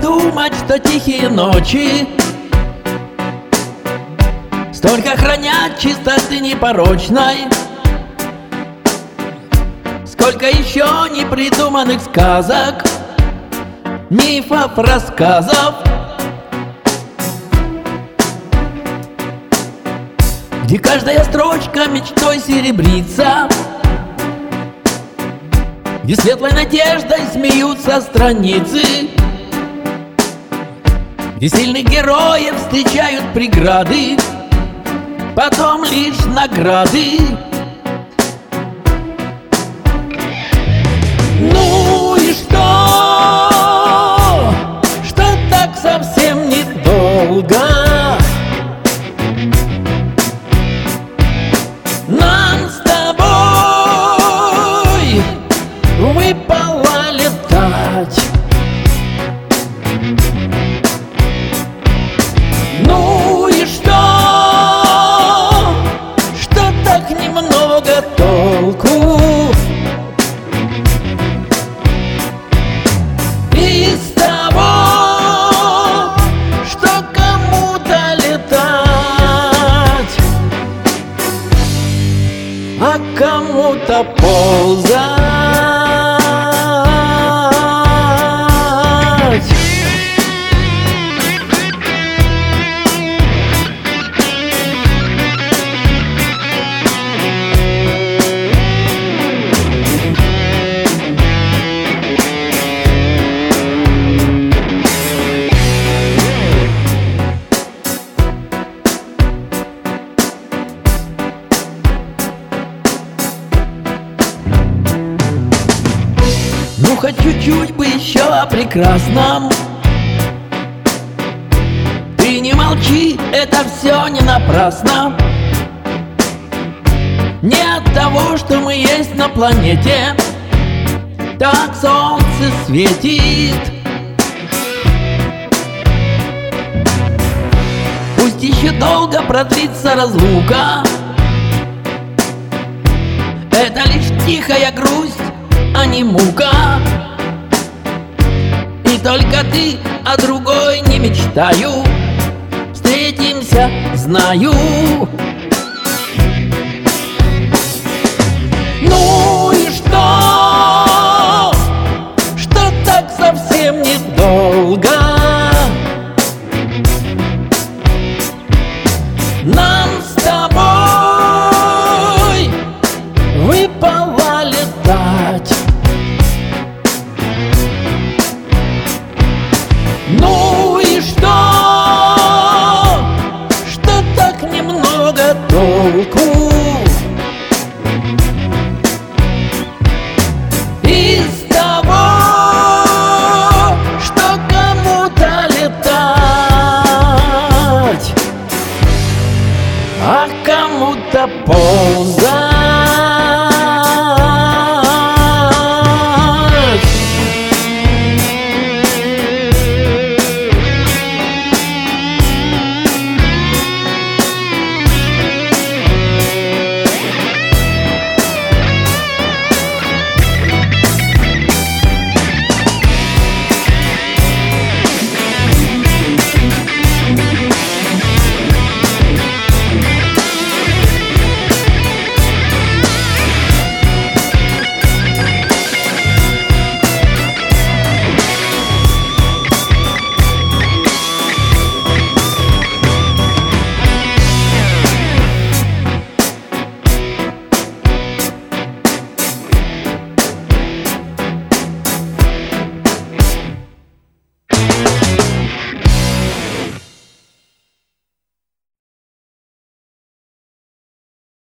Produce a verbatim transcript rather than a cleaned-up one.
подумать, что тихие ночи столько хранят чистоты непорочной, сколько еще непридуманных сказок, мифов, рассказов, где каждая строчка мечтой серебрится, где светлой надеждой смеются страницы, где сильных героев встречают преграды, потом лишь награды. Ну и что, что так совсем недолго нам с тобой выпало летать? Ну и что, что так немного толку из того, что кому-то летать, а кому-то ползать? Ну, хоть чуть-чуть бы еще о прекрасном. Ты не молчи, это все не напрасно. Не от того, что мы есть на планете, так солнце светит. Пусть еще долго продлится разлука, это лишь тихая грусть, а не мука. И только ты, а другой не мечтаю. Встретимся, знаю.